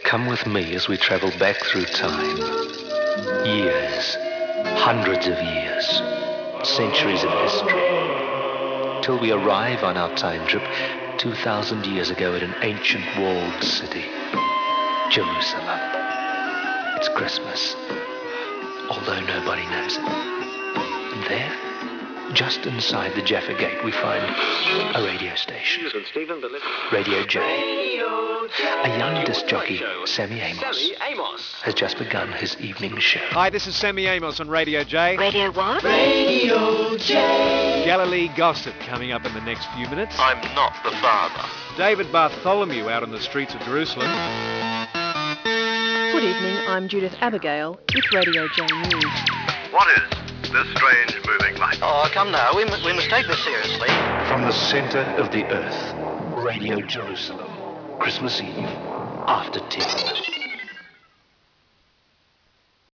Come with me as we travel back through time. Years, hundreds of years, centuries of history, till we arrive on our time trip 2,000 years ago at an ancient walled city, Jerusalem. It's Christmas, although nobody knows it. And there, just inside the Jaffa Gate, we find a radio station. Radio J. A young disc jockey, Sammy Amos, has just begun his evening show. Hi, this is Sammy Amos on Radio J. Radio what? Radio J. Galilee gossip coming up in the next few minutes. I'm not the father. David Bartholomew out on the streets of Jerusalem. Good evening, I'm Judith Abigail with Radio J News. What is this strange moving light? Oh, come now, we must take this seriously. From the center of the earth, Radio Jerusalem, Christmas Eve, after 10.